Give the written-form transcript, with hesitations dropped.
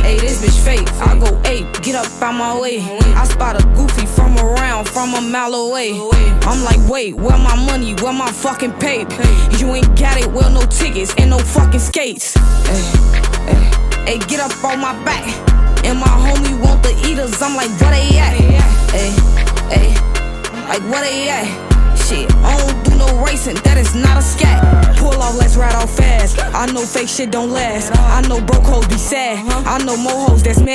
Hey, this bitch fake, I go ape, get up out my way. I spot a goofy from a mile away. I'm like, wait, where my money, where my fucking paper? You ain't got it, well, no tickets and no fucking skates. Hey, get up on my back. And my homie want the eaters, I'm like, where they at? Hey, like, where they at? Shit, I don't do no racing, that is not a scat. Pull off, let's ride off fast. I know fake shit don't last. I know broke hoes be sad. I know mo hoes that's mad.